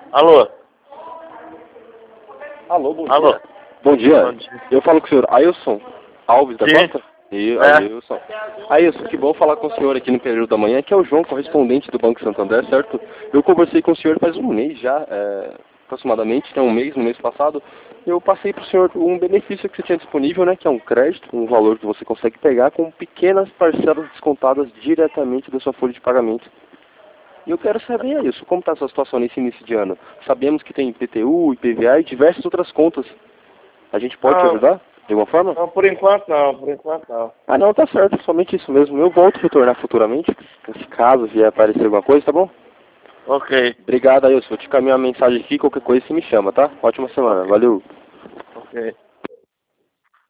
Alô? Alô, bom Alô? dia. Bom dia. Bom dia. Eu falo com o senhor Ailson Alves da Sim. Costa? Ailson. Ailson, que bom falar com o senhor aqui no período da manhã, que é o João, correspondente do Banco Santander, certo? Eu conversei com o senhor faz um mês já, aproximadamente, né, um mês passado. Eu passei para o senhor um benefício que você tinha disponível, né, que é um crédito, um valor que você consegue pegar com pequenas parcelas descontadas diretamente da sua folha de pagamento. E eu quero saber isso, como está a sua situação nesse início de ano? Sabemos que tem IPTU, IPVA e diversas outras contas. A gente pode te ajudar, de alguma forma? Não, por enquanto não. Ah, não, tá certo, somente isso mesmo. Eu volto a retornar futuramente, se caso vier aparecer alguma coisa, tá bom? Ok. Obrigado, Ailson. Vou te caminhar uma mensagem aqui, qualquer coisa você me chama, tá? Ótima semana, Ok. valeu. Ok.